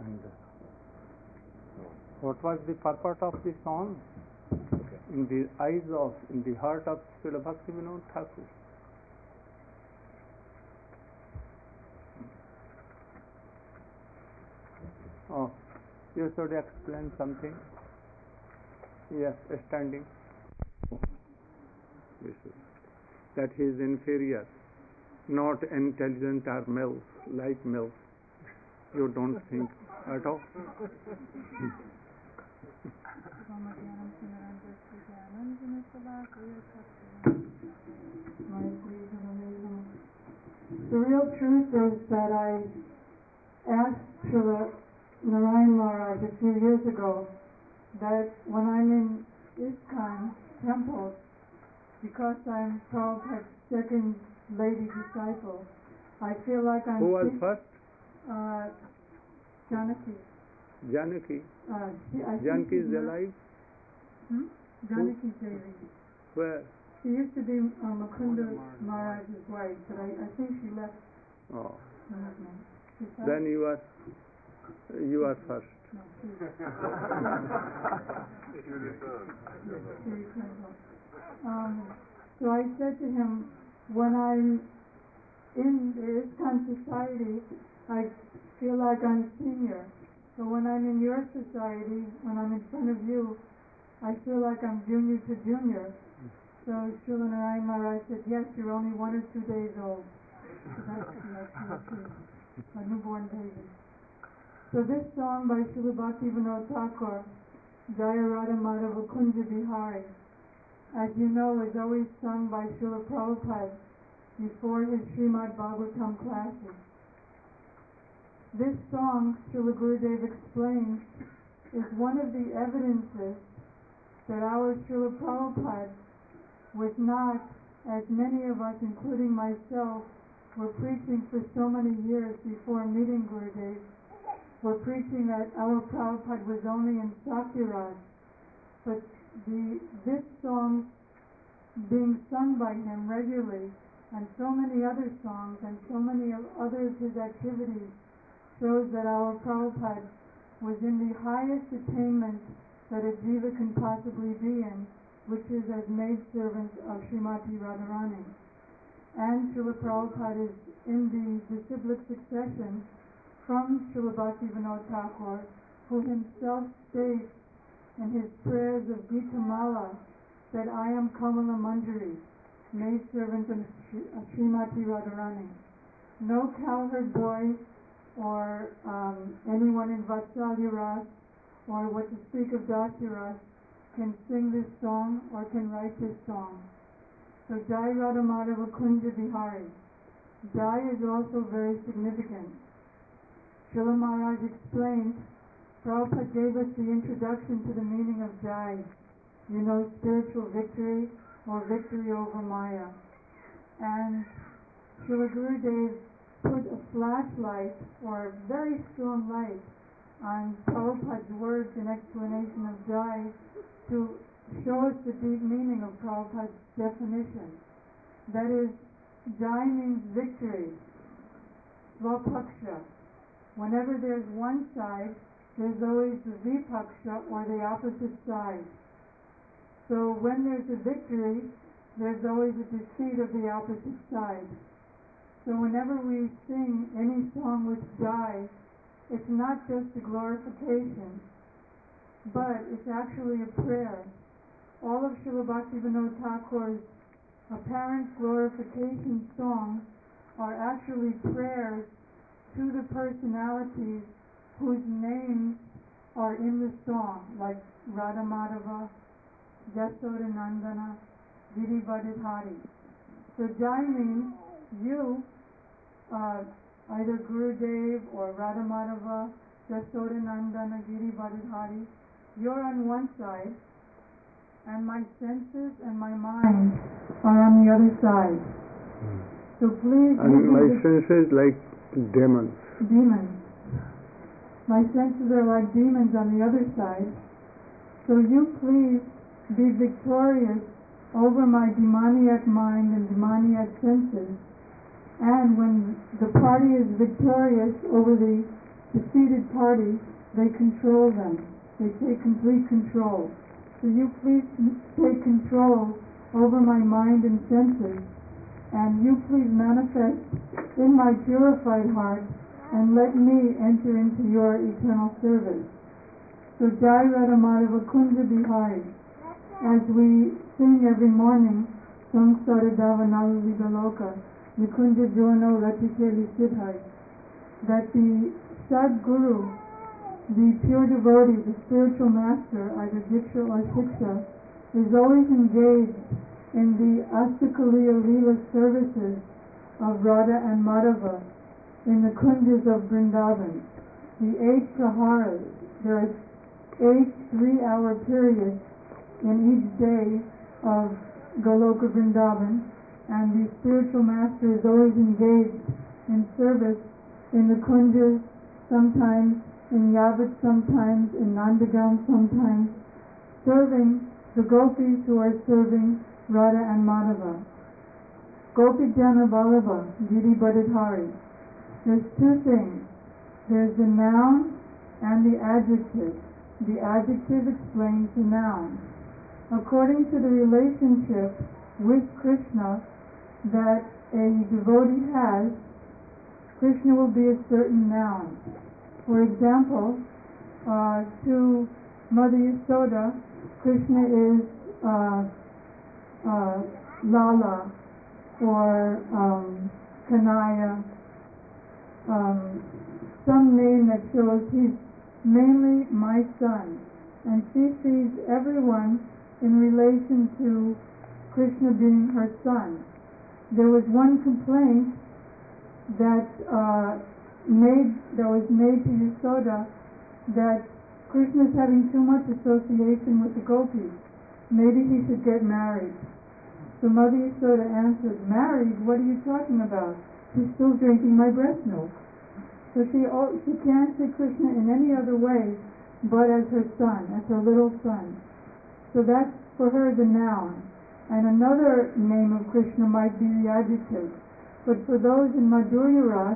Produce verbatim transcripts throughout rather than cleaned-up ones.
And what was the purport of the song? Okay. In the eyes of, in the heart of Srila Bhaktivinoda Thakur. Oh, you should explain something. Yes, standing. That he is inferior, not intelligent or males, like males. You don't think at all? The real truth is that I asked Srila Narayan Maharaj a few years ago that when I'm in ISKCON temples, because I'm Prabhupada's second lady disciple, I feel like I'm... Who was first? Uh, Janaki. Janaki? Uh, she, Janaki is alive? Hmm? Janaki Devi. Where? She used to be uh, Mukunda Maharaj's wife, but I, I think she left. Oh. No, then you are, you are first. No, she um, so I said to him, when I'm in the ISKCON society, I feel like I'm senior. So when I'm in your society, when I'm in front of you, I feel like I'm junior to junior. So Srila Narayan Maharaj said, yes, you're only one or two days old. So that's, that's true. A newborn baby. So this song by Srila Bhaktivinoda Thakur, Jaya Radha Madhava Kunja Bihari, as you know, is always sung by Srila Prabhupada before his Srimad Bhagavatam classes. This song, Srila Gurudev explains, is one of the evidences that our Srila Prabhupada was not, as many of us, including myself, were preaching for so many years before meeting Gurudev, were preaching that our Prabhupada was only in Sakyaraj. But the, this song being sung by him regularly, and so many other songs, and so many other of his activities, shows that our Prabhupada was in the highest attainment that a jiva can possibly be in, which is as maidservant of Srimati Radharani. And Srila Prabhupada is in the disciplic succession from Srila Bhaktivinoda Thakur, who himself states in his prayers of Gita Mala that I am Kamala Manjari, maidservant of Srimati Radharani. No cowherd boy or um, anyone in Vatsalya Ras, or what to speak of Dasya Ras, can sing this song or can write this song. So Jai Radha Madhava Kunja Bihari. Jai is also very significant. Srila Maharaj explained, Prabhupada gave us the introduction to the meaning of Jai. You know, spiritual victory or victory over Maya. And Srila Gurudev put a flashlight or a very strong light on Prabhupada's words in explanation of Jai to show us the deep meaning of Prabhupada's definition. That is, Jai means victory, Svapaksha. Whenever there's one side, there's always the Vipaksha or the opposite side. So when there's a victory, there's always a defeat of the opposite side. So whenever we sing any song with Jai, it's not just a glorification, but it's actually a prayer. All of Srila Bhaktivinoda Thakur's apparent glorification songs are actually prayers to the personalities whose names are in the song, like Radha Madhava, Yasoda Nandana, Girivardhari. So Jai means you, uh, either Gurudev or Radha Madhava, Yasoda Nandana, Girivardhari, you're on one side, and my senses and my mind are on the other side. Hmm. So please... And my senses like demons. Demons. My senses are like demons on the other side. So you please be victorious over my demoniac mind and demoniac senses. And when the party is victorious over the the seated party, they control them. They take complete control. So you please take control over my mind and senses, and you please manifest in my purified heart and let me enter into your eternal service. So Jai Radha Madhava Kunja Bihari, as we sing every morning, Samsara Davanala Vidaloka, Nikunja Jono Ratikeli Siddhai, that the Sadguru, the pure devotee, the spiritual master, either Diksha or Shiksha, is always engaged in the Astakaliya Leela services of Radha and Madhava in the Kunjas of Vrindavan. The eight praharas, there are eight three-hour periods in each day of Goloka Vrindavan, and the spiritual master is always engaged in service in the Kunjas, sometimes in Yavat, sometimes in Nandagam, sometimes serving the gopis who are serving Radha and Madhava. Gopi Jana Vallabha, Giri Badadhari. There's two things. There's the noun and the adjective. The adjective explains the noun. According to the relationship with Krishna that a devotee has, Krishna will be a certain noun. For example, uh, to Mother Yasoda, Krishna is uh, uh, Lala or um, Kanaya, um, some name that shows he's mainly my son. And she sees everyone in relation to Krishna being her son. There was one complaint that uh, made that was made to Yasoda that Krishna is having too much association with the gopis. Maybe he should get married. So Mother Yasoda answered, "Married? What are you talking about? He's still drinking my breast milk." So she oh, she can't see Krishna in any other way but as her son, as her little son. So that's for her the noun. And another name of Krishna might be the adjective. But for those in Madhurya Ras,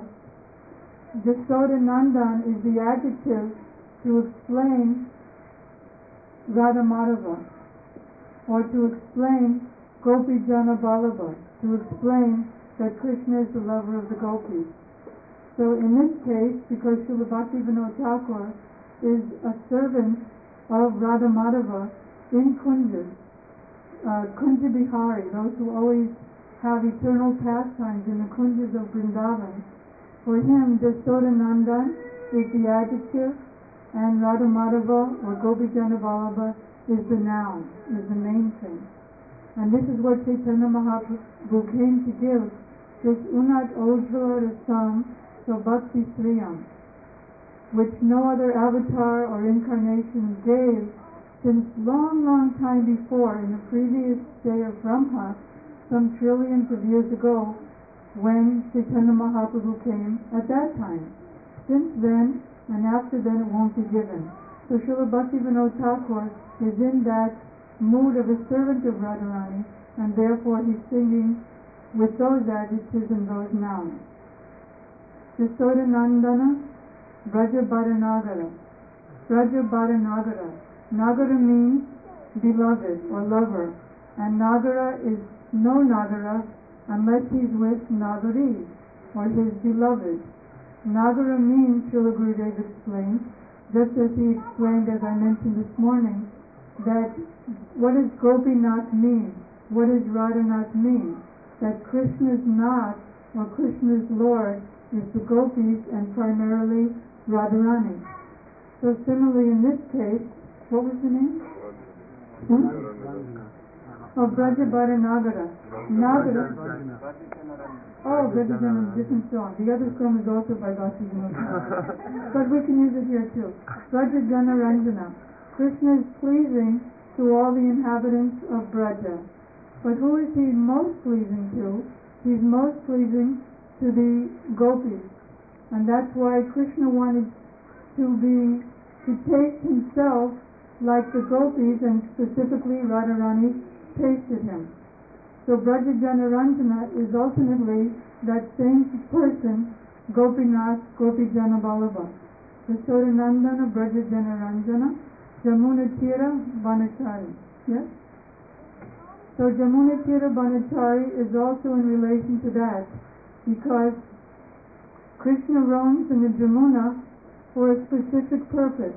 Yasoda Nandan is the adjective to explain Radha Madhava, or to explain Gopi Jana Vallabha, to explain that Krishna is the lover of the gopis. So in this case, because Srila Bhaktivinoda Thakur is a servant of Radha Madhava in Kunjas, uh, Kunja Bihari, those who always have eternal pastimes in the Kunjas of Vrindavan, for him Yasoda Nandan is the adjective, and Radha Madhava or Gopi Jana Vallabha is the noun, is the main thing. And this is what Chaitanya Mahaprabhu came to give, this Unat Ojjvala Rasam Bhakti Sriyam, which no other avatar or incarnation gave since long, long time before, in the previous day of Brahma, some trillions of years ago, when Chaitanya Mahaprabhu came at that time. Since then, and after then, it won't be given. So Srila Bhaktivinoda Thakur is in that mood of a servant of Radharani, and therefore he's singing with those adjectives and those nouns. Yasoda Nandana, Braja Bharanagara. Braja Bharanagara. Nagara means beloved or lover, and Nagara is no Nagara unless he's with Nagari, or his beloved. Nagara means, Srila Gurudev explained, just as he explained, as I mentioned this morning, that what does Gopinath mean? What does Radhanath mean? That Krishna's Nath, or Krishna's Lord, is the gopis and primarily Radharani. So similarly in this case, what was the name? Hmm? Oh, Braja Bharanagara. Nagara. Oh, Braja Jana, different song. The other song is also by Bhaktivinoda Thakur. But we can use it here too. Braja Jana Ranjana. Krishna is pleasing to all the inhabitants of Braja. But who is he most pleasing to? He's most pleasing to the gopis. And that's why Krishna wanted to be, to taste himself like the gopis, and specifically Radharani tasted him. So Braja Jana Ranjana is ultimately that same person, Gopinath, Gopi Jana Vallabha. Yashodanandana Braja Janaranjana Jamuna Tira Banachari. Yes? So Jamuna Tira Banachari is also in relation to that, because Krishna roams in the Jamuna for a specific purpose.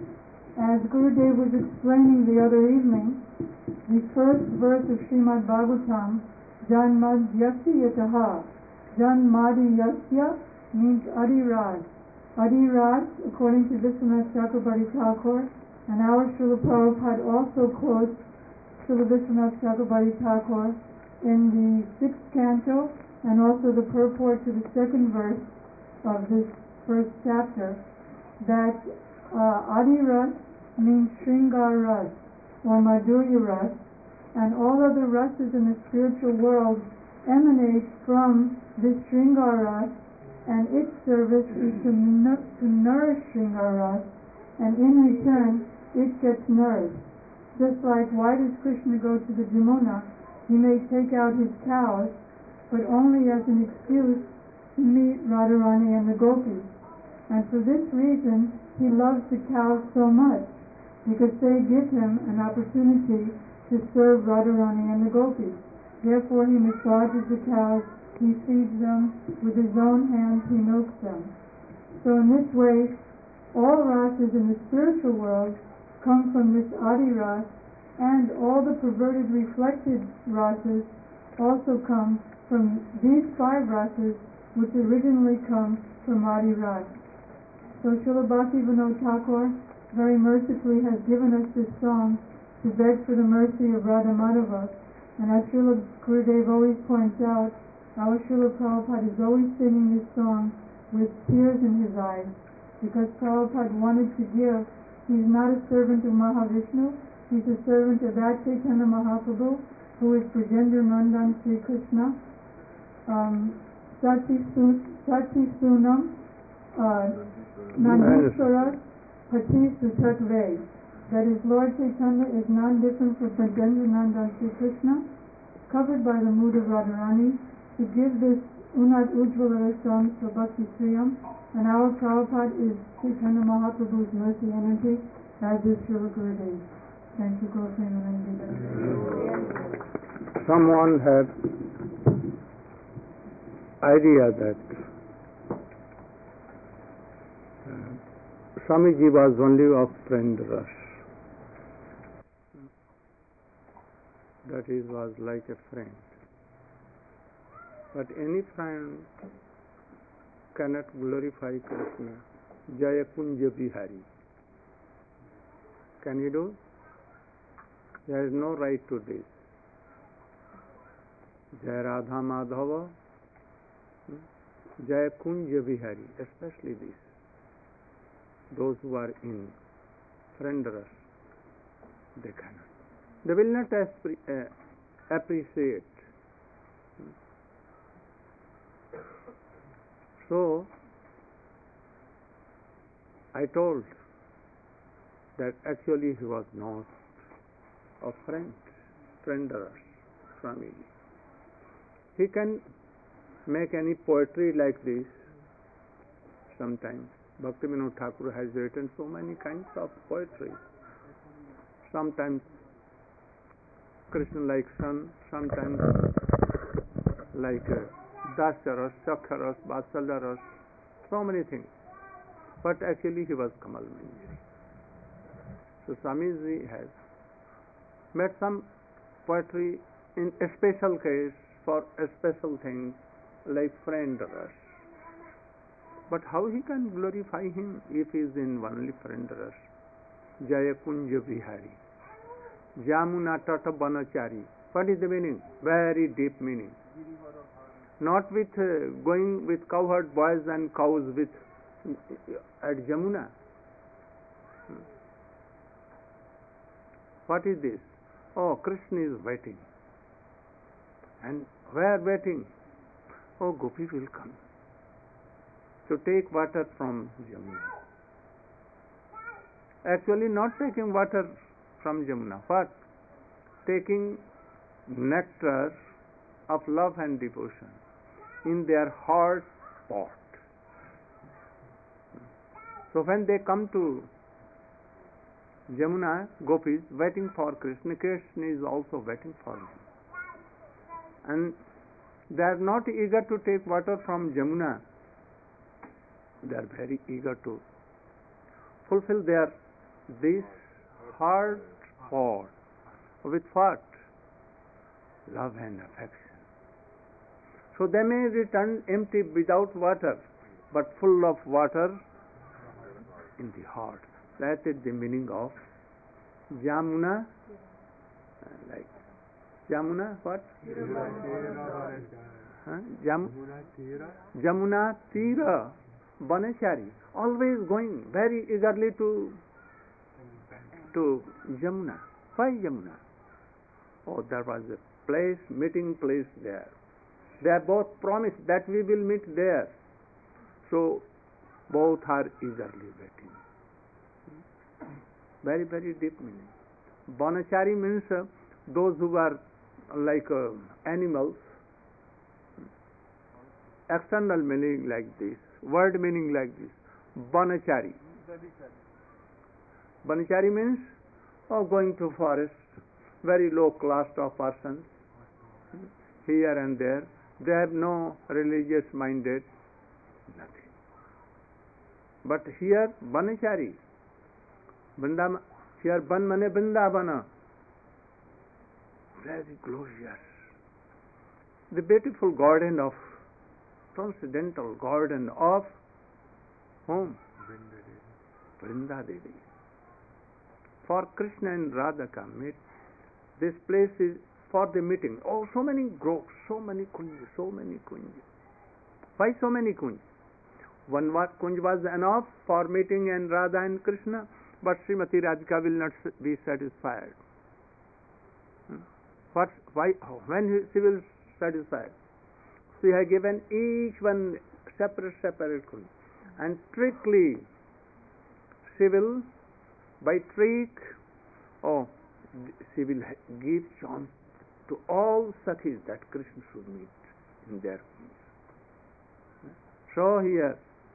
As Gurudev was explaining the other evening, the first verse of Srimad Bhagavatam, Janmad Yasya Yataha. Janmadi Yasya means Adiraj. Adiraj, according to Vishwanath Chakrabarti Thakur, and our Srila Prabhupada also quotes Srila Vishwanath Chakrabarti Thakur in the sixth canto, and also the purport to the second verse of this first chapter, that uh, Adiraj means Shringar Ras or Madhurya Ras, and all other rasas in the spiritual world emanate from this Shringar Ras, and its service is to, nu- to nourish Shringar Ras, and in return it gets nourished. Just like, why does Krishna go to the Jamuna? He may take out his cows, but only as an excuse to meet Radharani and the gopis. And for this reason, he loves the cows so much, because they give him an opportunity to serve Radharani and the gopis. Therefore he massages the cows, he feeds them, with his own hands he milks them. So in this way, all rasas in the spiritual world come from this Adi Ras, and all the perverted reflected rasas also come from these five rasas, which originally come from Adi Ras. So Srila Bhakti Vinod Thakur very mercifully has given us this song to beg for the mercy of Radha Madhava. And as Srila Gurudev always points out, our Srila Prabhupada is always singing this song with tears in his eyes, because Prabhupada wanted to give. He's not a servant of Mahavishnu, he's a servant of that Chaitanya Mahaprabhu, who is Brajendra Nandan Sri Krishna. Um, Sati Sunam Nandiswaras Pati Sutatve. That is, Lord Chaitanya is non-different from Brajendra Nandan Sri Krishna, covered by the mood of Radharani, to give this Unat Ujjvala song for Bhakti Sriyam. And our Prabhupada is Chaitanya Mahaprabhu's mercy energy, as is Srila Gurudev. Thank you, Gopinaranji. Someone had idea that uh, Swamiji was only of friend rush. That is, was like a friend. But any friend cannot glorify Krishna. Jaya Kunja Bihari. Can you do? There is no right to this. Jaya Radha Madhava, Jaya Kunja Bihari, especially this. Those who are in friend rush, they cannot. They will not aspri- uh, appreciate. So, I told that actually he was not a friend, frienderers, Swamiji. He can make any poetry like this sometimes. Bhakti Vinod Thakur has written so many kinds of poetry. Sometimes Krishna-like son, sometimes like uh, Dasyaras, Shakharas, Vatsalyaras, so many things. But actually he was Kamal Manjari. So Swamiji has made some poetry in a special case for a special thing like friend rush. But how he can glorify him if he is in only friend rush? Jaya Kunja Bihari. Jamuna Tata Banachari. What is the meaning? Very deep meaning. Not with uh, going with cowherd boys and cows with uh, at Jamuna. What is this? Oh, Krishna is waiting. And where waiting? Oh, Gopi will come to take water from Jamuna. Actually not taking water from Jamuna. What? Taking nectar of love and devotion in their heart pot. So when they come to Yamuna, gopis waiting for Krishna, Krishna is also waiting for them. And they are not eager to take water from Yamuna. They are very eager to fulfill their this heart for with what? Love and affection. So they may return empty without water, but full of water in the heart. That is the meaning of Yamuna. Like Yamuna, what? Huh? Jam, Jamuna Tira Banachari. Always going very eagerly to to Yamuna. Why Yamuna? Oh, there was a place, meeting place there. They are both promised that we will meet there. So both are eagerly waiting. Very, very deep meaning. Banachari means uh, those who are like uh, animals. External meaning like this. Word meaning like this. Banachari. Banachari means oh, going to forest. Very low class of persons. Here and there. They have no religious minded. Nothing. But here, Banachari. Vrindavan, here Ban mane Vrindavana. Very glorious. The beautiful garden of, transcendental garden of whom? Vrinda Devi. For Krishna and Radhika meet, this place is for the meeting. Oh, so many groves, so many kunj, so many kunj. Why so many kunj? One kunj was enough for meeting and Radha and Krishna, but Srimati Radhika will not be satisfied. Hmm? What? Why? When she will satisfy? She has given each one separate, separate kunj, and strictly she will, by trick, oh, she will give chance to all sakhis that Krishna should meet in their kunj. So here,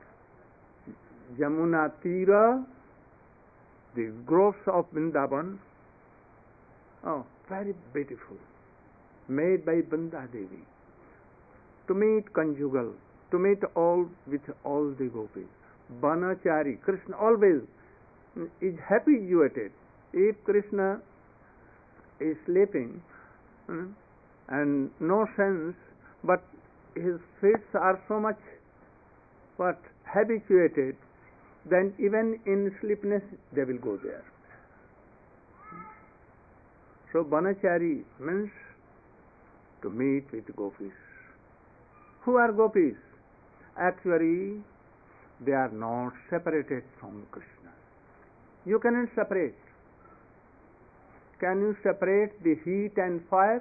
Yamuna Tira, the groves of Vrindavan, oh, very beautiful, made by Vrinda Devi, to meet conjugal, to meet all with all the gopis. Banachari, Krishna always is habituated. If Krishna is sleeping hmm, and no sense, but his feet are so much what habituated, then even in sleepiness they will go there. So Banachari means to meet with gopis. Who are gopis? Actually, they are not separated from Krishna. You cannot separate. Can you separate the heat and fire?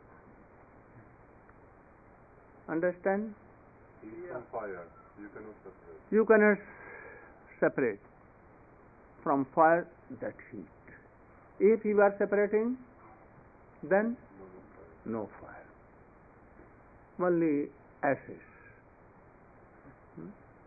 Understand? Heat and fire, you cannot separate. You cannot separate from fire that heat. If you are separating, then no fire. Only ashes. Hmm?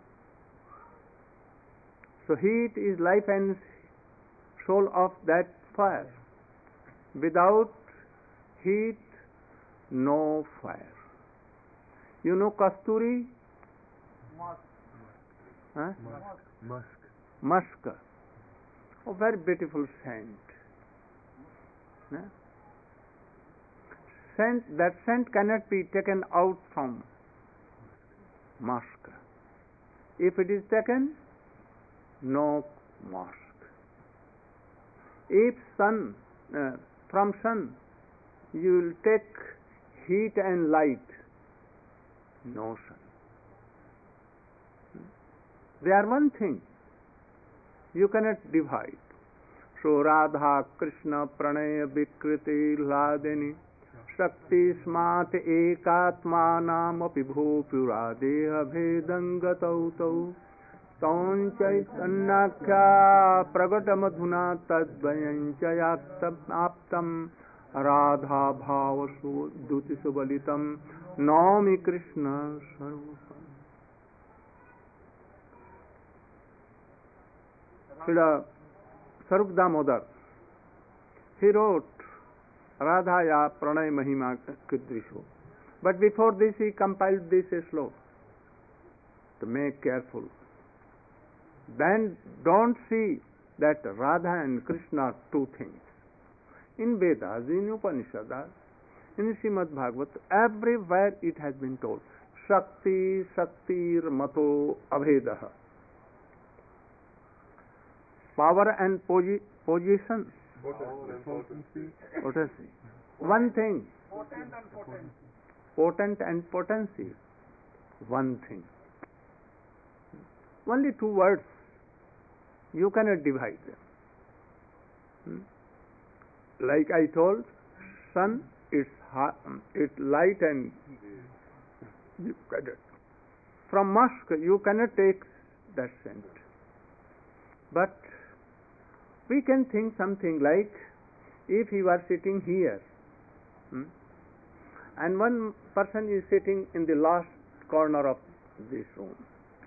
So heat is life and soul of that fire. Without heat, no fire. You know Kasturi? Musk. Huh? Musk. Musk. Oh, very beautiful scent. Huh? Scent, that scent cannot be taken out from musk. If it is taken, no musk. If sun, uh, from sun, you will take heat and light, no sun. They are one thing. You cannot divide. So Radha Krishna Pranaya Vikriti Hladini Shakti Smat Ekatma Namapi Bhupura Deha Bhedangatau Tau Taun Chaitanyakya Pragatam Tadvayancha Aptam Radha Bhavasu Duti Subalitam Naumi Krishna Sarvapam. Srila Sarup Damodar, he wrote Radhaya Pranay Mahima Kidrisho. But before this he compiled this slok to make careful. Then don't see that Radha and Krishna are two things. In Vedas, in Upanishads, in Srimad Bhagavat, everywhere it has been told. Shakti, Shaktir, Mato, Abhedaha. Power and posi- position. Potency. Potency. One thing. Potent and potency. Potent and potency. One thing. Only two words. You cannot divide them. Hmm? Like I told, sun, it's hot, it's light and you cannot. From musk you cannot take that scent. But we can think something like, if you are sitting here, hmm, and one person is sitting in the last corner of this room.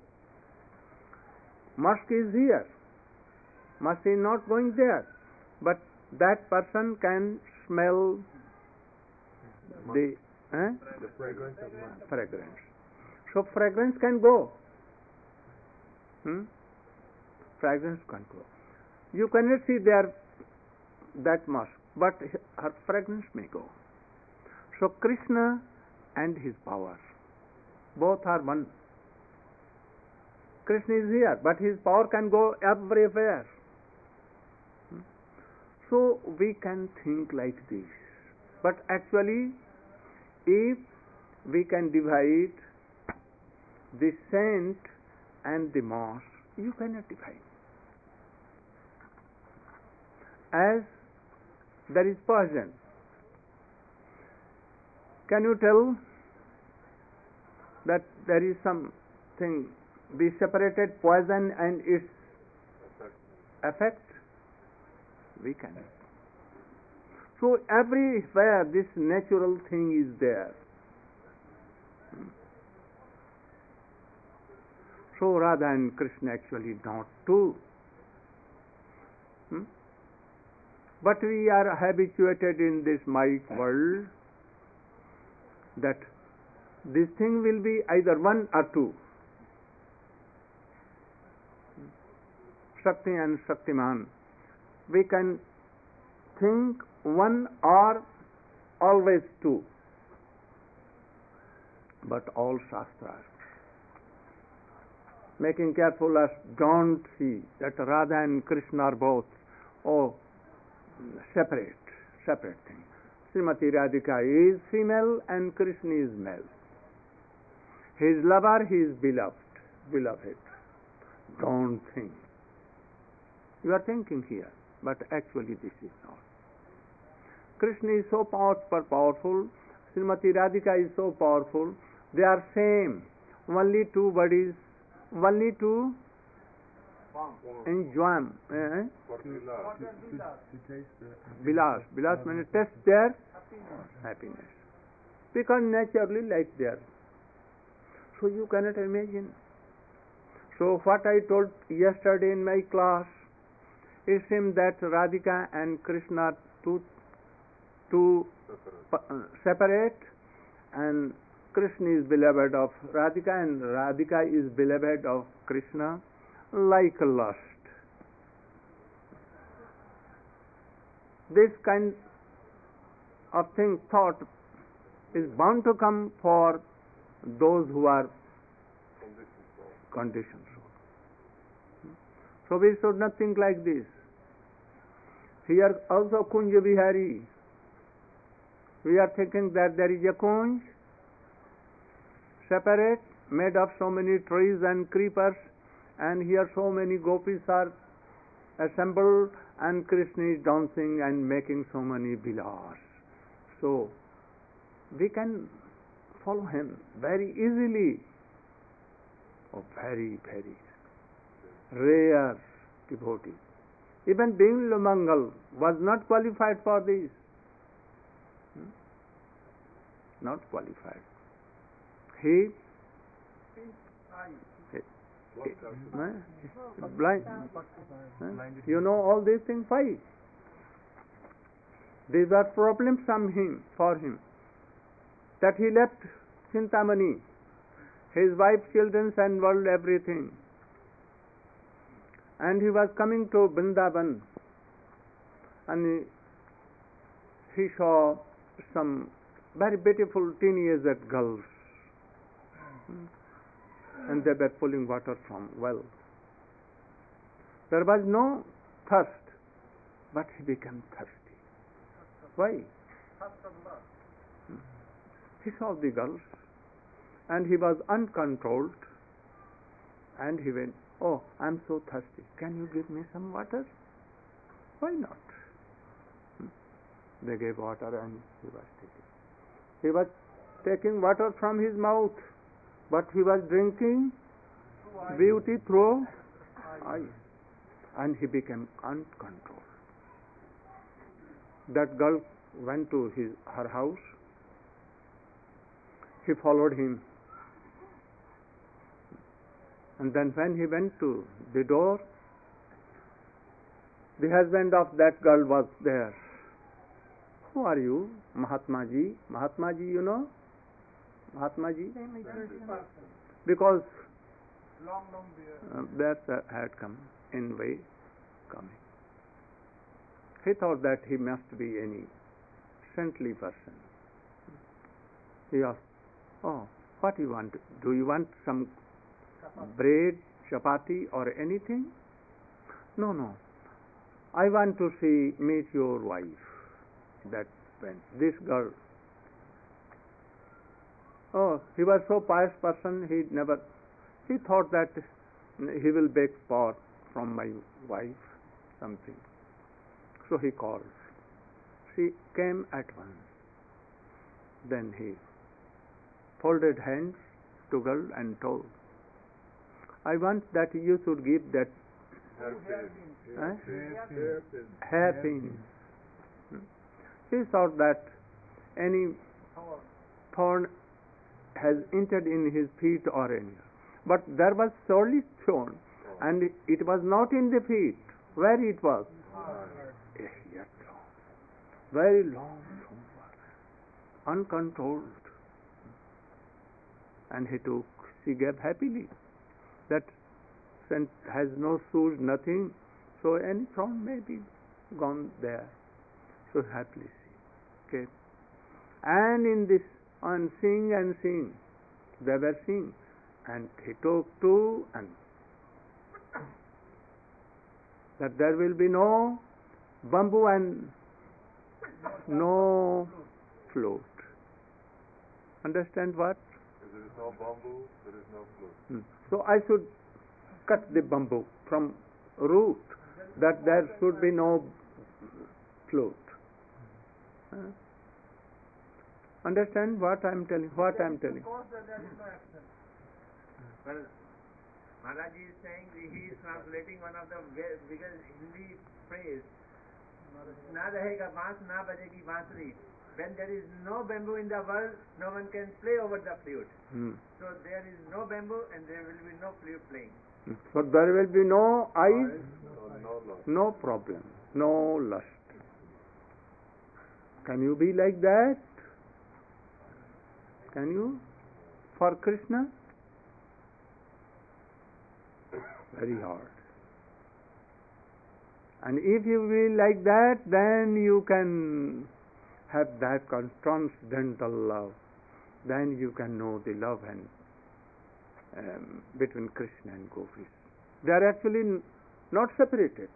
Musk is here. Musk is not going there. But that person can smell the, eh? The fragrance of musk. fragrance. So fragrance can go. Hmm? Fragrance can go. You cannot see there that musk, but her fragrance may go. So Krishna and his power, both are one. Krishna is here, but his power can go everywhere. Hmm? So we can think like this. But actually, if we can divide the saint and the moss, you cannot divide. As there is poison, can you tell that there is something, be separated poison and its effect? We cannot. So everywhere this natural thing is there. So Radha and Krishna actually not two. Hmm? But we are habituated in this Maya world that this thing will be either one or two. Shakti and Shaktiman. We can think one or always two. But all Shastras making careful us don't see that Radha and Krishna are both oh separate, separate things. Srimati Radhika is female and Krishna is male. His lover, his beloved, beloved. Don't think. You are thinking here, but actually this is not. Krishna is so powerful, powerful. Srimati Radhika is so powerful. They are same. Only two bodies, only two enjoy. Eh? Bilas. Bilas means test their happiness. Because naturally like they are. So you cannot imagine. So what I told yesterday in my class, it seems that Radhika and Krishna are two, two uh, separate, and Krishna is beloved of Radhika and Radhika is beloved of Krishna, like lust. This kind of thing, thought, is bound to come for those who are conditioned. So we should not think like this. Here also Kunja Vihari. We are thinking that there is a Kunj separate, made of so many trees and creepers, and here so many gopis are assembled, and Krishna is dancing and making so many bilas. So we can follow him very easily. Oh, very, very rare devotee. Even Bimla Mangal was not qualified for this. Hmm? Not qualified. He, he eh, blind. eh, You know all these things. Why? These are problems from him, for him. That he left Chintamani, his wife, children, and world, everything. And he was coming to Vrindavan, and he, he saw some very beautiful teenager girls, and they were pulling water from well. There was no thirst, but he became thirsty. Why? He saw the girls, and he was uncontrolled, and he went, "Oh, I'm so thirsty. Can you give me some water?" Why not? They gave water, and he was taking. He was taking water from his mouth, but he was drinking beauty through eyes, and he became uncontrolled. That girl went to his her house. He followed him, and then when he went to the door, the husband of that girl was there. "Who are you?" "Mahatma Ji." "Mahatma Ji, you know? Mahatma Ji?" Because uh, that uh, had come in way coming. He thought that he must be any saintly person. He asked, "Oh, what do you want? Do you want some bread, chapati, or anything?" "No, no. I want to see, meet your wife." That went. This girl. Oh, he was so pious person, he never, he thought that he will beg for from my wife something. So he called. She came at once. Then he folded hands to girl and told, "I want that you should give that Hair pin. hair pin." He thought that any thorn has entered in his feet or any. But there was surely thorn, and it was not in the feet. Where it was? Yes, yet long. Very long, uncontrolled. And he took, she gave happily. That scent has no shoes, nothing, so any thorn may be gone there. So happily she gave. And in this, on seeing and seeing, they were seeing, and he took two, and that there will be no bamboo and no float. Understand what? If there is no bamboo, there is no float. Hmm. So I should cut the bamboo from root, that there should be no float. Huh? Understand what I am telling? What I am telling? Well, Maharaj is saying he is translating one of the biggest Hindi phrase. Na rahega baans, na bajegi bansuri. When there is no bamboo in the world, no one can play over the flute. Hmm. So there is no bamboo and there will be no flute playing. So there will be no eyes, No, no lust. no problem, no lust. Can you be like that? Can you? For Krishna? Very hard. And if you will like that, then you can have that transcendental love. Then you can know the love and um, between Krishna and gopis. They are actually n- not separated.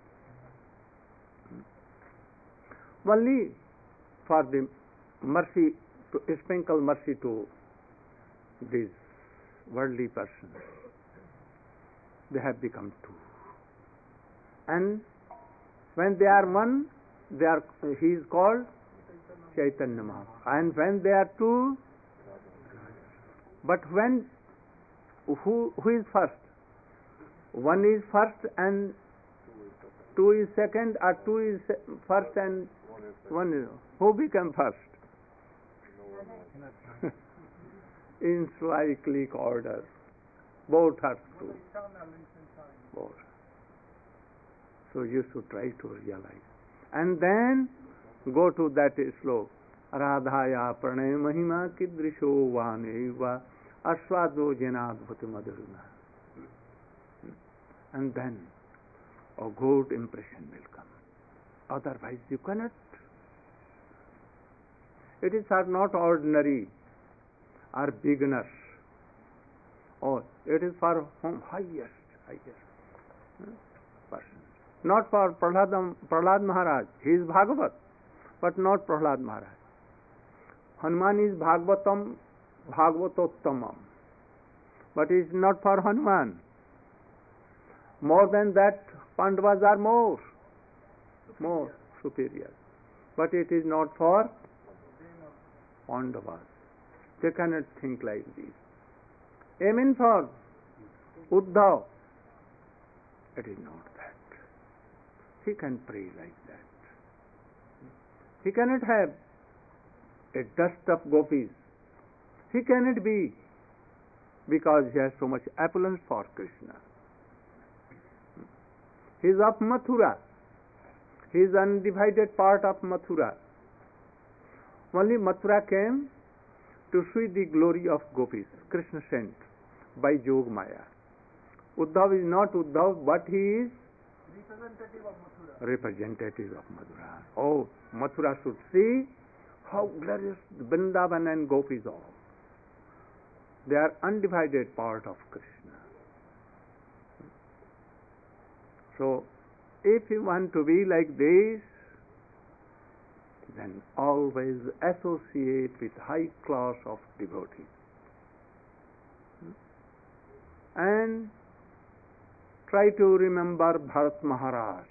Only for the mercy, to sprinkle mercy to these worldly persons, they have become two. And when they are one, they are, he is called Chaitanya Mahaprabhu. And when they are two, but when, who, who is first? One is first and two is second, or two is se- first and one is, who became first? In cyclic order. both are true. Both. So you should try to realize. And then go to that slope. Radhaya pranay mahima kidrisho vaneva aswado janadbhuti madhurima. And then a good impression will come. Otherwise you cannot. It is are not ordinary or beginners. Or it is for whom highest, highest person. Not for Prahlad, Prahlad Maharaj. He is Bhagavat, but not Prahlad Maharaj. Hanuman is Bhagavatam, Bhagavatottamam. But it is not for Hanuman. More than that, Pandavas are more, more superior. But it is not for Pandavas. They cannot think like this. Amen for Uddhav. It is not that. He can pray like that. He cannot have a dust of gopis. He cannot be, because he has so much appellance for Krishna. He is of Mathura. He is undivided part of Mathura. Only Mathura came to see the glory of gopis. Krishna sent by Jog Maya. Uddhav is not Uddhav, but he is representative of Mathura. Representative of Mathura. Oh, Mathura should see how glorious Vrindavan and gopis are. They are undivided part of Krishna. So, if you want to be like this, then always associate with high class of devotees. And try to remember Bharat Maharaj.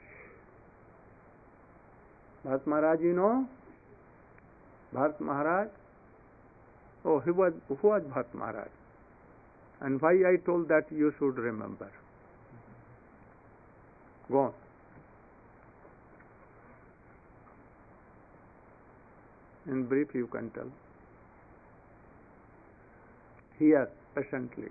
Bharat Maharaj, you know? Bharat Maharaj? Oh, he was, who was Bharat Maharaj? And why I told that you should remember. Go on. In brief, you can tell. Here, patiently.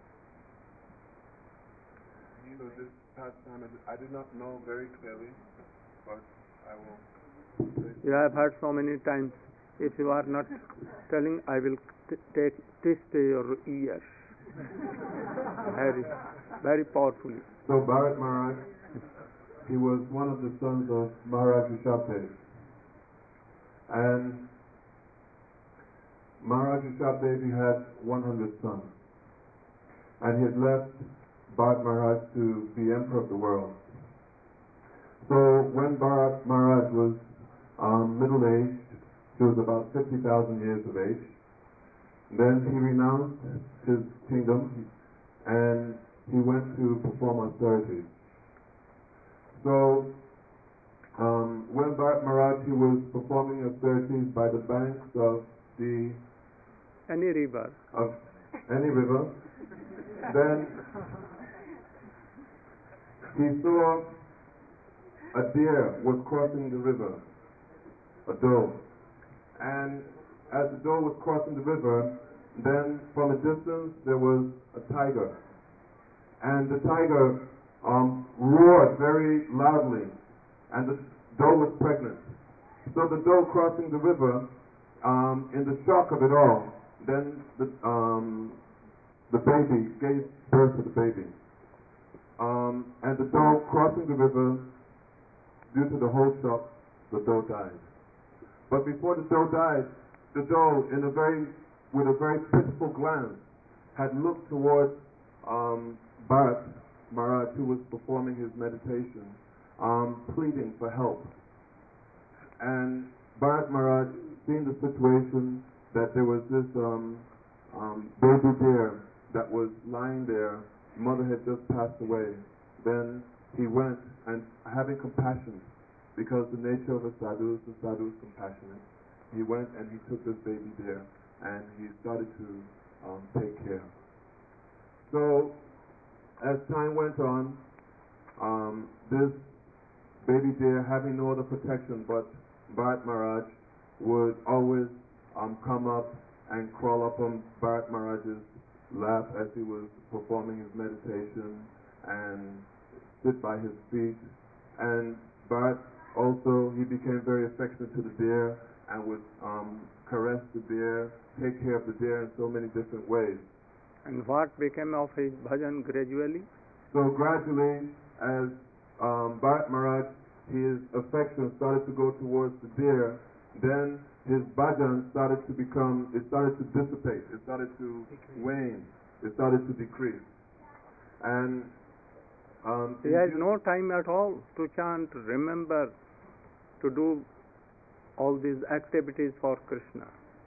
So this past time, I did not know very clearly, but I will. You have heard so many times. If you are not telling, I will t- take twist your ears. very, very powerfully. So Bharat Maharaj, he was one of the sons of Maharaj Rishabdev. And Maharaj Rishabdev, he had one hundred sons. And he had left Bharat Maharaj to be emperor of the world. So when Bharat Maharaj was um, middle-aged, he was about fifty thousand years of age, then he renounced his kingdom and he went to perform austerities. So um, when Bharat Maharaj, he was performing austerities by the banks of the any river of any river, then he saw a deer was crossing the river, a doe. And as the doe was crossing the river, then from a distance there was a tiger. And the tiger um, roared very loudly, and the doe was pregnant. So the doe crossing the river, um, in the shock of it all, then the, um, the baby gave birth to the baby. Um, and the doe crossing the river, due to the whole shock, the doe died. But before the doe died, the doe, in a very, with a very pitiful glance, had looked towards um, Bharat Maharaj, who was performing his meditation, um, pleading for help. And Bharat Maharaj, seeing the situation, that there was this um, um, baby deer that was lying there, mother had just passed away. Then he went, and having compassion, because the nature of a sadhu is the sadhu is compassionate, he went and he took this baby deer and he started to um, take care. So as time went on, um, this baby deer, having no other protection but Bharat Maharaj, would always um, come up and crawl up on Bharat Maharaj's laugh as he was performing his meditation and sit by his feet. And but also he became very affectionate to the deer and would um, caress the deer, take care of the deer in so many different ways. And what became of his bhajan gradually? So gradually, as um, Bharat Maharaj, his affection started to go towards the deer, then his bhajan started to become, it started to dissipate, it started to wane, it started to decrease. And um, He has no time at all to chant, remember, to do all these activities for Krishna.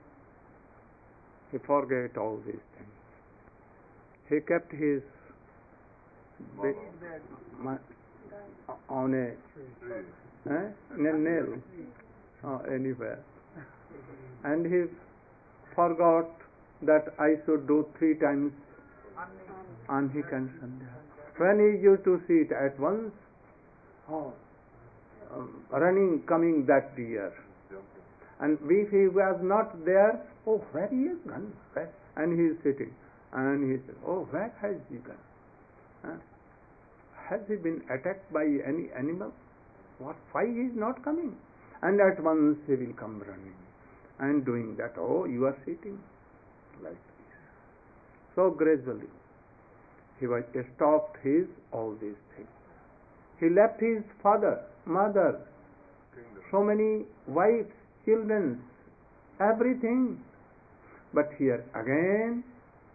He forget all these things. He kept his big, ma- on a eh, nail, nail uh, anywhere, and he forgot that I should do three times Anhik and Sandhya. When he used to see it at once, oh, um, running, coming that deer. And if he was not there, oh, where he is gone? Where? And he is sitting. And he said, oh, where has he gone? Huh? Has he been attacked by any animal? What? Why he is not coming? And at once he will come running and doing that. Oh, you are sitting like this. So gradually he was stopped his all these things. He left his father, mother, so many wives, children, everything. But here again,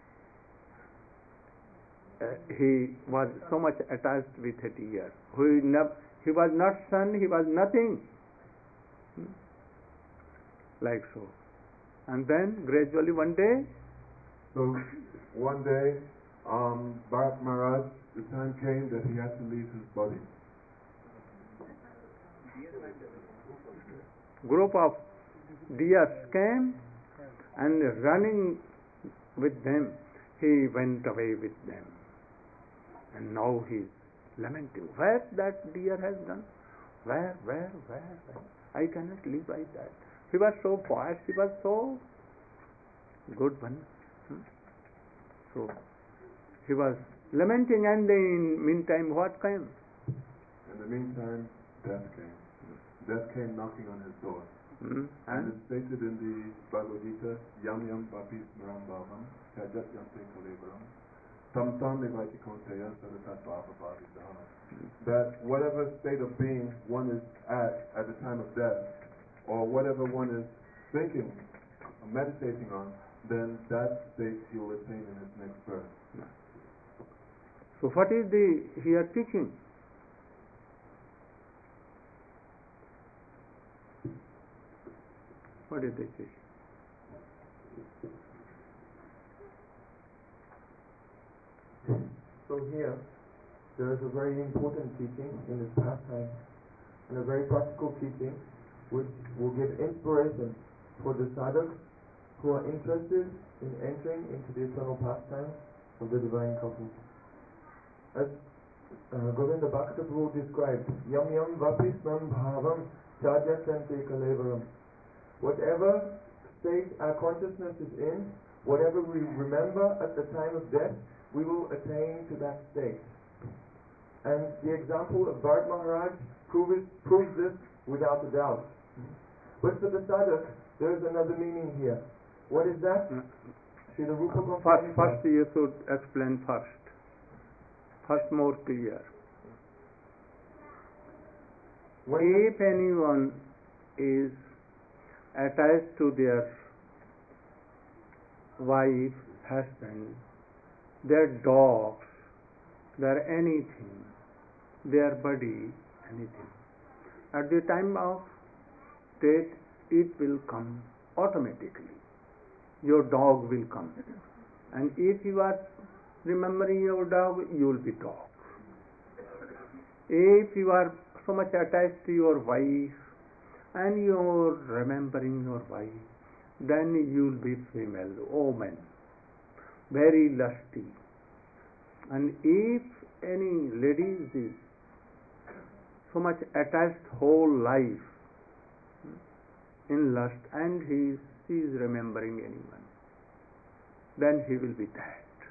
uh, he was so much attached with a deer. He, ne- he was not son, he was nothing. Hmm? Like so. And then gradually one day, so one day, um, Bharat Maharaj, the time came that he had to leave his body. group of deers came and running with them, he went away with them. And now he is lamenting, where that deer has gone? Where, where, where, where? I cannot live like that. He was so pious, he was so good one. Hmm? So he was lamenting, and in meantime what came? In the meantime, death came. Death came knocking on his door. Hmm? And And it's stated in the Bhagavad Gita, Yam Yam Papis Maram Bhavam, Kajat Yam Te Kalevaram, Tam Tam Nevati Konteya Sadatat Bhava Bhavisaha. That whatever state of being one is at at the time of death, or whatever one is thinking, or meditating on, then that state he will attain in his next birth. so what is the here teaching? What is the teaching? So here, there is a very important teaching in this pastime, and a very practical teaching, which will give inspiration for the sadhaks who are interested in entering into the eternal pastime of the divine couple. As uh, Govinda Bhakta Prabhu described, Yam Yam Vapisnam Bhavam Chadyasante Kalevaram. Whatever state our consciousness is in, whatever we remember at the time of death, we will attain to that state. And the example of Bharat Maharaj proves, proves this without a doubt. But for the sadhak, there is another meaning here. What is that? Srila Rupa First, Goswami first you should explain first. First more clear. When If anyone is attached to their wife, husband, their dogs, their anything, their body, anything, at the time of death, it will come automatically. Your dog will come. And if you are remembering your dog, you will be dog. If you are so much attached to your wife and you are remembering your wife, then you will be female, woman, very lusty. And if any lady is so much attached whole life in lust, and he she is remembering anyone, then he will be that.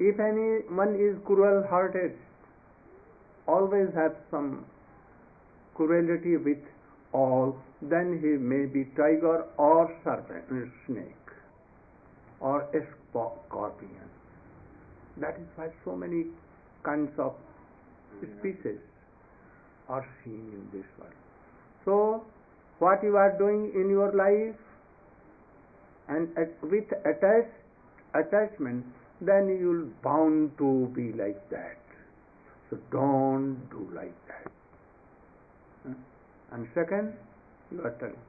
If anyone is cruel-hearted, always has some cruelty with all, then he may be tiger or serpent, snake, or a scorpion. That is why so many kinds of species are seen in this world. So, what you are doing in your life, and at, with attach, attachment, then you'll bound to be like that. So don't do like that. Hmm? And second, you are telling.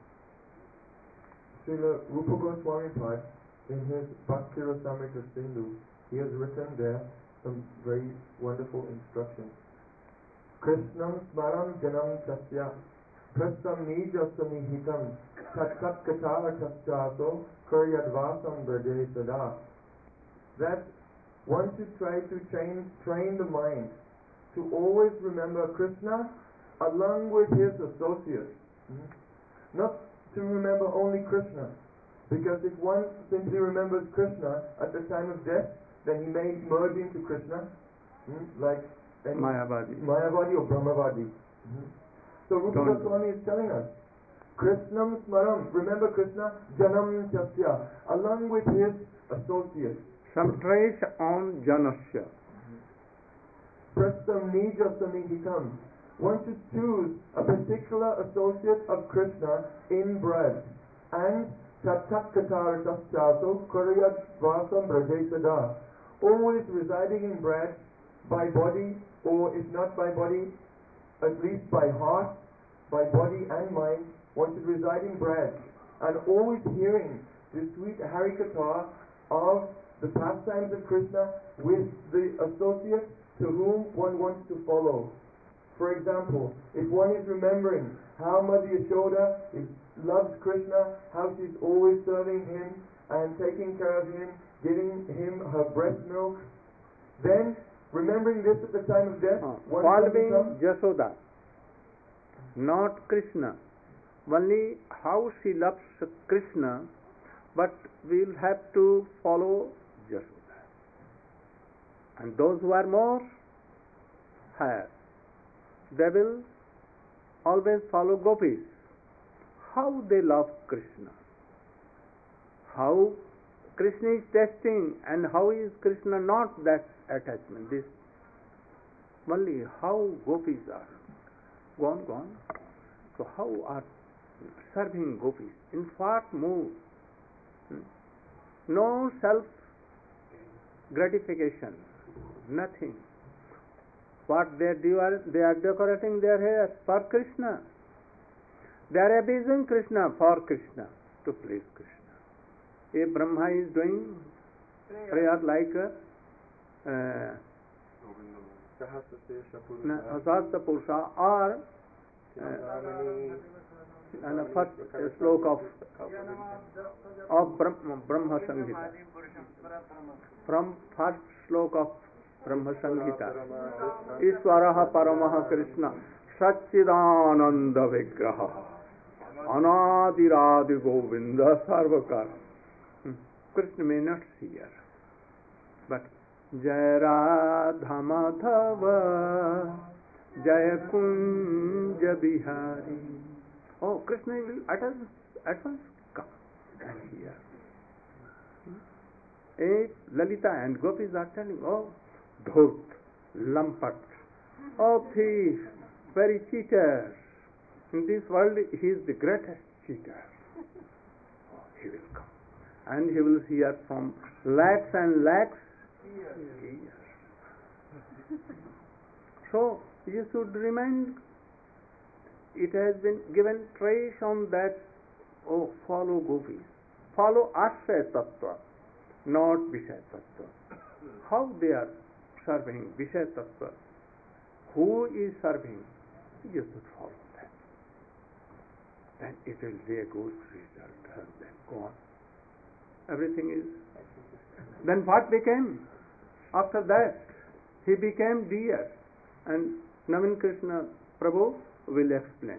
Srila Rupa Goswami Pad, in his Bhakti Rasamrita Sindhu, he has written there some very wonderful instructions. Krishnam smaram janam tasya prasam nija samihitam tat tat katara tasyaso kuryadvasam braje sada. That one should try to train, train the mind to always remember Krishna along with his associates. Mm-hmm. Not to remember only Krishna, because if one simply remembers Krishna at the time of death, then he may merge into Krishna, mm, like any Mayavadi. Mayavadi or Brahmavadi. Mm-hmm. So Rupa Don't Goswami is telling us, Krishnam smaram, remember Krishna, janam chasya, along with his associates. Some trace on Janasya. Prastam nija samihitam. One should choose a particular associate of Krishna in bread. And tatakkatar tasyaso kuryat vasam brajesada. Always residing in bread by body, or if not by body, at least by heart, by body and mind. One should reside in bread and always hearing the sweet Harikatha of the pastimes of Krishna with the associate to whom one wants to follow. For example, if one is remembering how Mother Yashoda is, loves Krishna, how she's always serving him and taking care of him, giving him her breast milk, then remembering this at the time of death, Uh, one can following become Jashoda, not Krishna. Only how she loves Krishna, but we'll have to follow Jashoda. And those who are more higher, they will always follow gopis. How they love Krishna. How Krishna is testing, and how is Krishna not that attachment. This only how gopis are. Gone, gone. So how are serving gopis? In what mood? Hmm? No self gratification. Nothing. What they do are they are decorating their hair for Krishna. They are abusing Krishna for Krishna, to please Krishna. A Brahma is doing prayer like uh, Sahasra Purusha or uh, and the first uh, sloka of of Brahma, Brahma Samhita. From first sloka of Brahma Samhita, Iswaraha Paramaha Krishna Satchidananda Vigraha Anadiradi Govinda Sarvakar. Hmm. Krishna may not see her, but Jaya Radha Madhava Jaya Kunja Bihari. Oh, Krishna will at once, at once come and hear. A Lalita and gopis are telling, oh, Dhut, Lampat, oh, thief, very cheater. In this world, he is the greatest cheater. Oh, he will come. And he will hear from lakhs and lakhs years. So, you should remind, it has been given trace on that, oh, follow gopis. Follow Ashray Tattva, not Vishay Tattva. How they are serving Vishay Tattva? Who is serving? You should follow that. Then it will be a good result. And then go on. Everything is. Then what became? After that, he became deer. And Navin Krishna Prabhu will explain.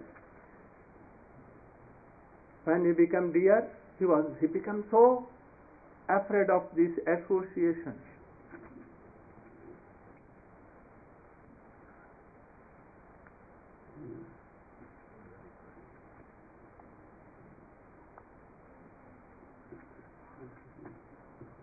When he became deer, he was he became so afraid of these associations.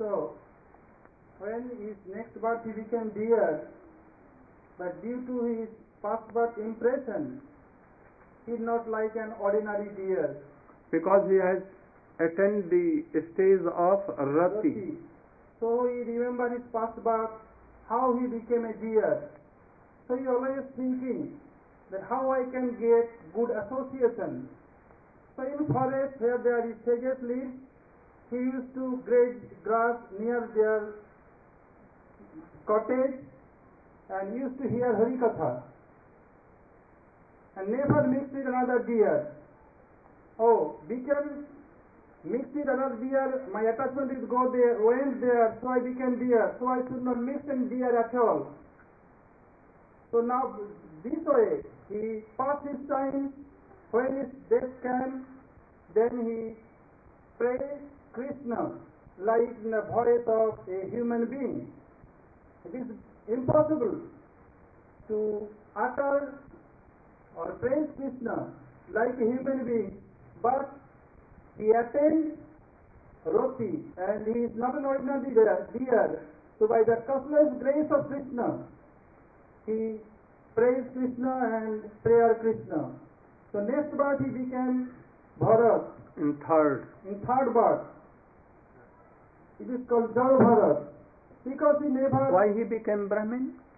also, when his next birth he became deer, but due to his past birth impression, he is not like an ordinary deer. Because he has attained the stage of Rati. Rati. So he remember his past birth, how he became a deer. So he always thinking that how I can get good association. So in forest where there is sages live, he used to graze grass near their cottage and used to hear Harikatha and never mixed with another deer. Oh, became mixed with another deer, my attachment is go there, went there, so I became deer, so I should not mix in deer at all. So now this way he passed his time, when his death came, then he praised Krishna like in the voice of a human being. It is impossible to utter or praise Krishna like a human being, but he attained Roti and he is not an ordinary deer. So by the causeless grace of Krishna, he praised Krishna and prayer Krishna. So next birth he became Bharat. In third. In third birth. It is called Jal Bharat. Because he never... Why he became Brahmin?